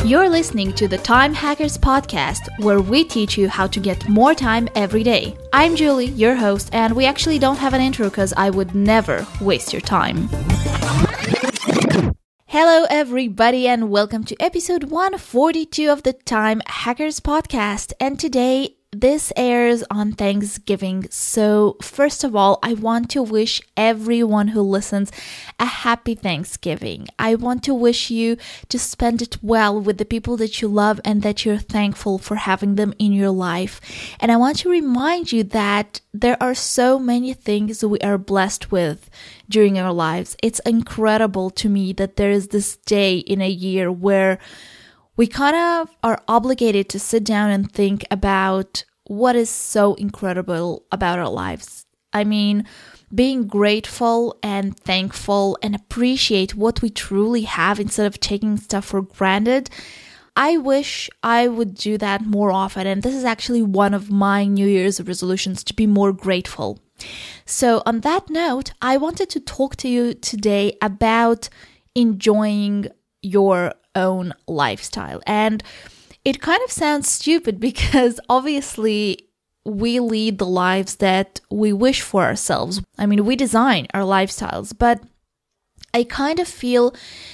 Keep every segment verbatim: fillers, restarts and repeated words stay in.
You're listening to the Time Hackers Podcast, where we teach you how to get more time every day. I'm Julie, your host, and we actually don't have an intro because I would never waste your time. Hello, everybody, and welcome to episode one forty-two of the Time Hackers Podcast. And today, this airs on Thanksgiving. So, first of all, I want to wish everyone who listens a happy Thanksgiving. I want to wish you to spend it well with the people that you love and that you're thankful for having them in your life. And I want to remind you that there are so many things we are blessed with during our lives. It's incredible to me that there is this day in a year where we kind of are obligated to sit down and think about what is so incredible about our lives. I mean, being grateful and thankful and appreciate what we truly have instead of taking stuff for granted. I wish I would do that more often, and this is actually one of my New Year's resolutions, to be more grateful. So on that note, I wanted to talk to you today about enjoying your own lifestyle. And it kind of sounds stupid because obviously we lead the lives that we wish for ourselves. I mean, we design our lifestyles, but I kind of feel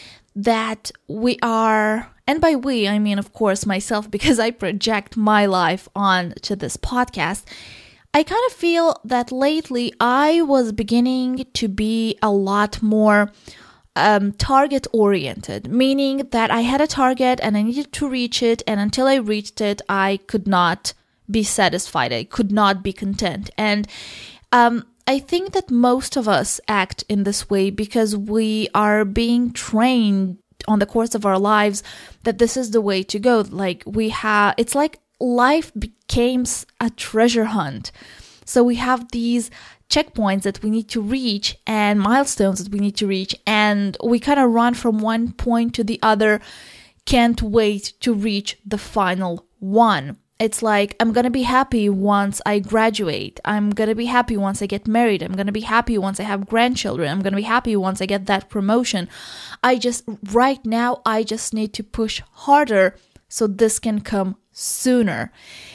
that we are, and by we, I mean, of course, myself, because I project my life on to this podcast. I kind of feel that lately I was beginning to be a lot more Um, target oriented, meaning that I had a target and I needed to reach it, and until I reached it, I could not be satisfied. I could not be content. And um, I think that most of us act in this way because we are being trained on the course of our lives that this is the way to go. Like we have, it's like life became a treasure hunt. So we have these checkpoints that we need to reach and milestones that we need to reach, and we kind of run from one point to the other, can't wait to reach the final one. It's like, I'm going to be happy once I graduate. I'm going to be happy once I get married. I'm going to be happy once I have grandchildren. I'm going to be happy once I get that promotion. I just, right now, I just need to push harder so this can come sooner.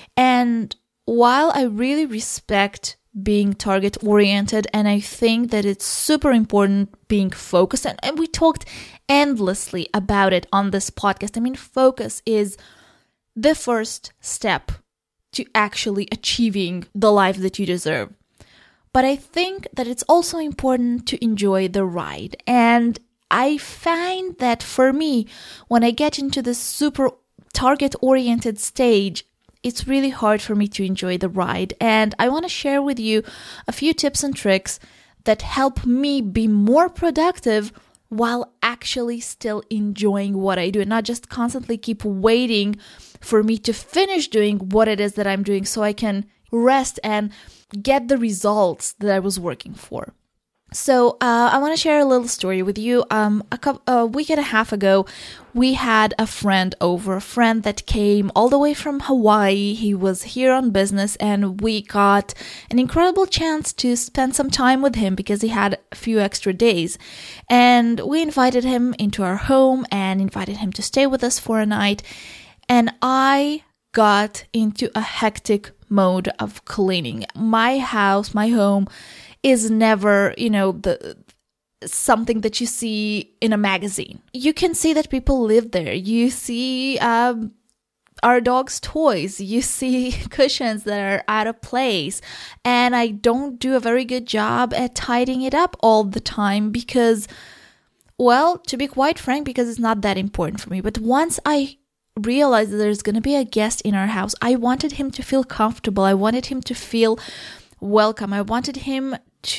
And while I really respect being target oriented, and I think that it's super important being focused, and, and we talked endlessly about it on this podcast. I mean, focus is the first step to actually achieving the life that you deserve. But I think that it's also important to enjoy the ride. And I find that for me, when I get into this super target oriented stage, it's really hard for me to enjoy the ride. And I want to share with you a few tips and tricks that help me be more productive while actually still enjoying what I do, and not just constantly keep waiting for me to finish doing what it is that I'm doing so I can rest and get the results that I was working for. So uh, I want to share a little story with you. Um, a, couple, a week and a half ago, we had a friend over, a friend that came all the way from Hawaii. He was here on business, and we got an incredible chance to spend some time with him because he had a few extra days. And we invited him into our home and invited him to stay with us for a night. And I got into a hectic mode of cleaning. My house, my home, is never, you know, the something that you see in a magazine. You can see that people live there. You see um, our dog's toys. You see cushions that are out of place. And I don't do a very good job at tidying it up all the time because, well, to be quite frank, because it's not that important for me. But once I realized that there's going to be a guest in our house, I wanted him to feel comfortable. I wanted him to feel welcome. I wanted him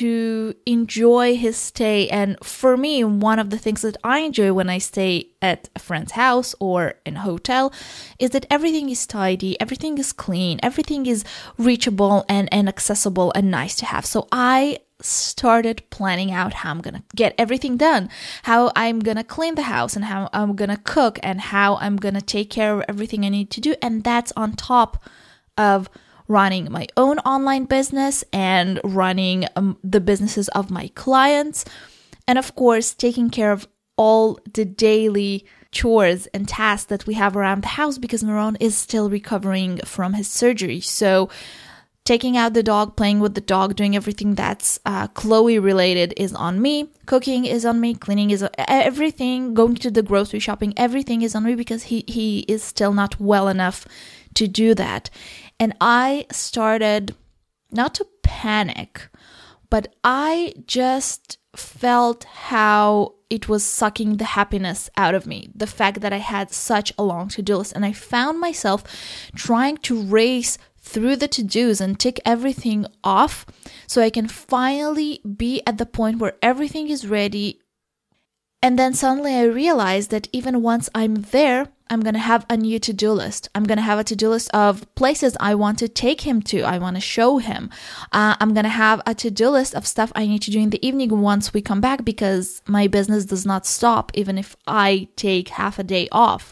to enjoy his stay. And for me, one of the things that I enjoy when I stay at a friend's house or in a hotel is that everything is tidy, everything is clean, everything is reachable and, and accessible and nice to have. So I started planning out how I'm going to get everything done, how I'm going to clean the house and how I'm going to cook and how I'm going to take care of everything I need to do. And that's on top of running my own online business and running um, the businesses of my clients. And of course, taking care of all the daily chores and tasks that we have around the house because Meron is still recovering from his surgery. So taking out the dog, playing with the dog, doing everything that's uh, Chloe related is on me. Cooking is on me. Cleaning is on, everything. Going to the grocery shopping, everything is on me because he, he is still not well enough to do that. And I started not to panic, but I just felt how it was sucking the happiness out of me. The fact that I had such a long to-do list, and I found myself trying to race through the to-dos and tick everything off so I can finally be at the point where everything is ready. And then suddenly I realized that even once I'm there, I'm going to have a new to-do list. I'm going to have a to-do list of places I want to take him to. I want to show him. Uh, I'm going to have a to-do list of stuff I need to do in the evening once we come back because my business does not stop even if I take half a day off.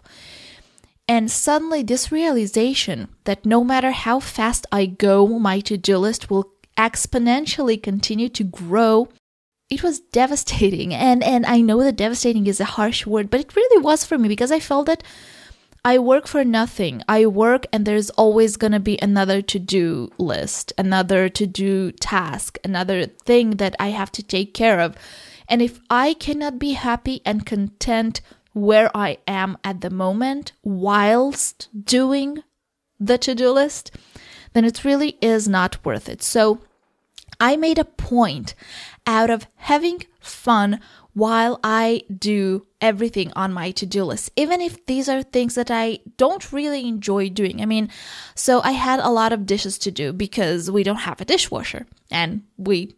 And suddenly this realization that no matter how fast I go, my to-do list will exponentially continue to grow. It was devastating. And, and I know that devastating is a harsh word, but it really was for me because I felt that I work for nothing. I work and there's always going to be another to-do list, another to-do task, another thing that I have to take care of. And if I cannot be happy and content where I am at the moment whilst doing the to-do list, then it really is not worth it. So I made a point out of having fun while I do everything on my to-do list, even if these are things that I don't really enjoy doing. I mean, so I had a lot of dishes to do because we don't have a dishwasher and we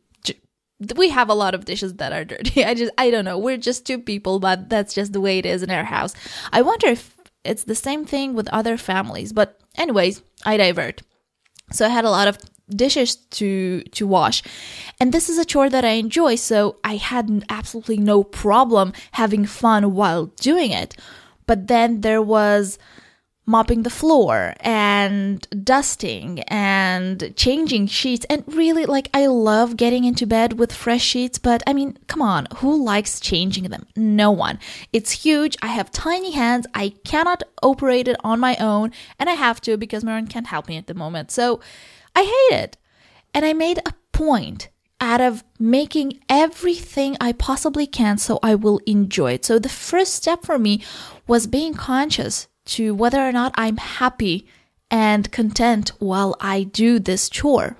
we have a lot of dishes that are dirty. I just, I don't know. We're just two people, but that's just the way it is in our house. I wonder if it's the same thing with other families, but anyways, I divert. So I had a lot of dishes to to wash, and this is a chore that I enjoy, so I had absolutely no problem having fun while doing it. But then there was mopping the floor and dusting and changing sheets, and really, like, I love getting into bed with fresh sheets, but I mean, come on, who likes changing them? No one. It's huge. I have tiny hands. I cannot operate it on my own, and I have to because Meron can't help me at the moment. So I hate it. And I made a point out of making everything I possibly can so I will enjoy it. So the first step for me was being conscious to whether or not I'm happy and content while I do this chore.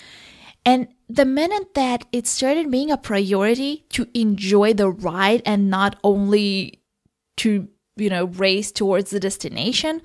And the minute that it started being a priority to enjoy the ride and not only to, you know, race towards the destination,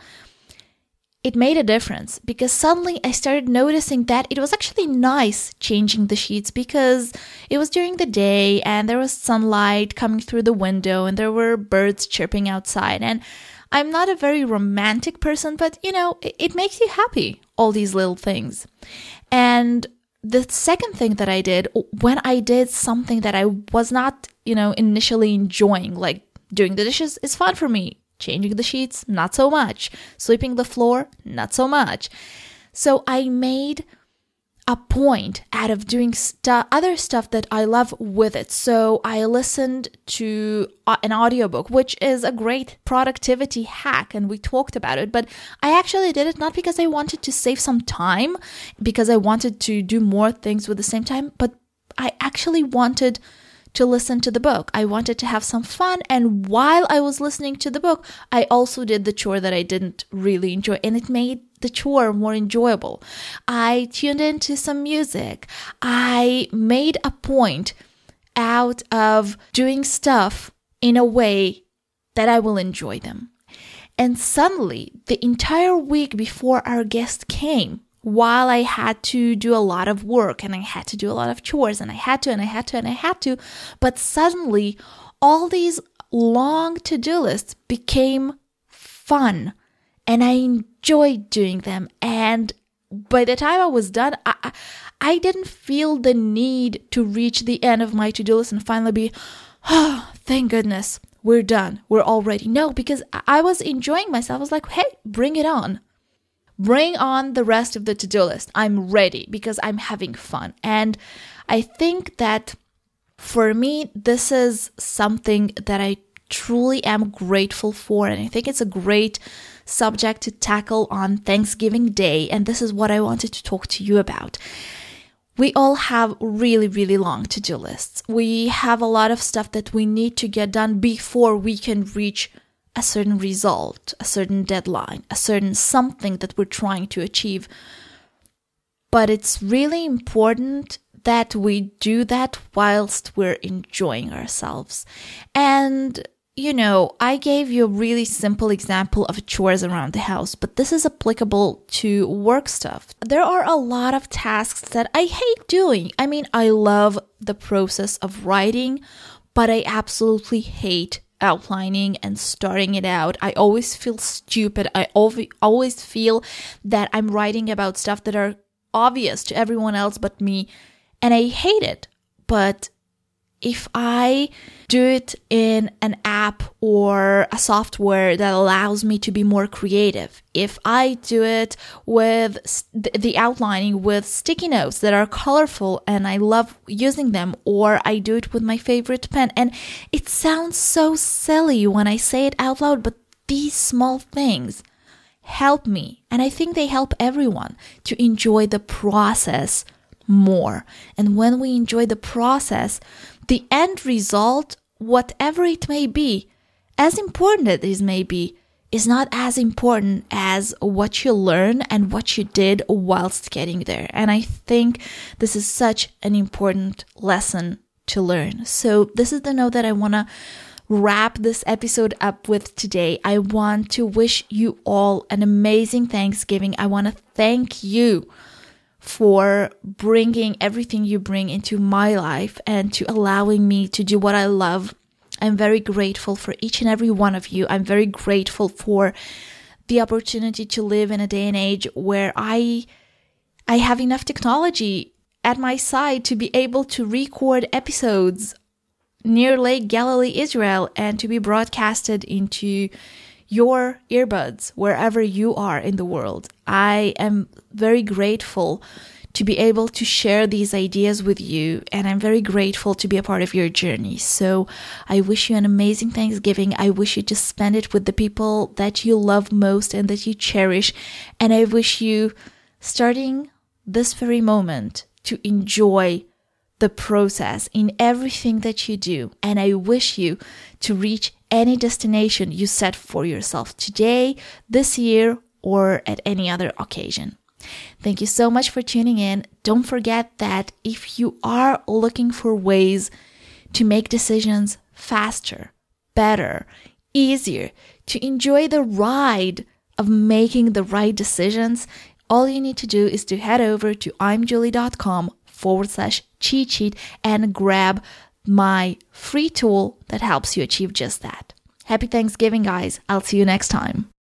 it made a difference because suddenly I started noticing that it was actually nice changing the sheets because it was during the day and there was sunlight coming through the window and there were birds chirping outside. And I'm not a very romantic person, but you know, it, it makes you happy, all these little things. And the second thing that I did when I did something that I was not, you know, initially enjoying, like doing the dishes is fun for me. Changing the sheets, not so much. Sweeping the floor, not so much. So I made a point out of doing stu- other stuff that I love with it. So I listened to uh, an audiobook, which is a great productivity hack, and we talked about it. But I actually did it not because I wanted to save some time, because I wanted to do more things with the same time, but I actually wanted to listen to the book. I wanted to have some fun, and while I was listening to the book, I also did the chore that I didn't really enjoy, and it made the chore more enjoyable. I tuned into some music. I made a point out of doing stuff in a way that I will enjoy them. And suddenly, the entire week before our guest came, while I had to do a lot of work and I had to do a lot of chores and I had to and I had to and I had to, but suddenly all these long to-do lists became fun and I enjoyed doing them. And by the time I was done, I, I didn't feel the need to reach the end of my to-do list and finally be, oh, thank goodness, we're done, we're all ready. No, because I was enjoying myself. I was like, hey, bring it on. Bring on the rest of the to-do list. I'm ready because I'm having fun. And I think that for me, this is something that I truly am grateful for. And I think it's a great subject to tackle on Thanksgiving Day. And this is what I wanted to talk to you about. We all have really, really long to-do lists. We have a lot of stuff that we need to get done before we can reach a certain result, a certain deadline, a certain something that we're trying to achieve. But it's really important that we do that whilst we're enjoying ourselves. And, you know, I gave you a really simple example of chores around the house, but this is applicable to work stuff. There are a lot of tasks that I hate doing. I mean, I love the process of writing, but I absolutely hate outlining and starting it out. I always feel stupid. I always feel that I'm writing about stuff that are obvious to everyone else but me, and I hate it. But if I do it in an app or a software that allows me to be more creative, if I do it with the outlining with sticky notes that are colorful and I love using them, or I do it with my favorite pen, and it sounds so silly when I say it out loud, but these small things help me, and I think they help everyone to enjoy the process more. And when we enjoy the process, the end result, whatever it may be, as important as it may be, is not as important as what you learn and what you did whilst getting there. And I think this is such an important lesson to learn. So this is the note that I want to wrap this episode up with today. I want to wish you all an amazing Thanksgiving. I want to thank you for bringing everything you bring into my life and to allowing me to do what I love. I'm very grateful for each and every one of you. I'm very grateful for the opportunity to live in a day and age where I I have enough technology at my side to be able to record episodes near Lake Galilee, Israel, and to be broadcasted into your earbuds wherever you are in the world. I am very grateful to be able to share these ideas with you, and I'm very grateful to be a part of your journey. So I wish you an amazing Thanksgiving. I wish you to spend it with the people that you love most and that you cherish, and I wish you, starting this very moment, to enjoy the process in everything that you do. And I wish you to reach any destination you set for yourself today, this year, or at any other occasion. Thank you so much for tuning in. Don't forget that if you are looking for ways to make decisions faster, better, easier, to enjoy the ride of making the right decisions, all you need to do is to head over to imjulie.com forward slash cheat sheet and grab my free tool that helps you achieve just that. Happy Thanksgiving, guys. I'll see you next time.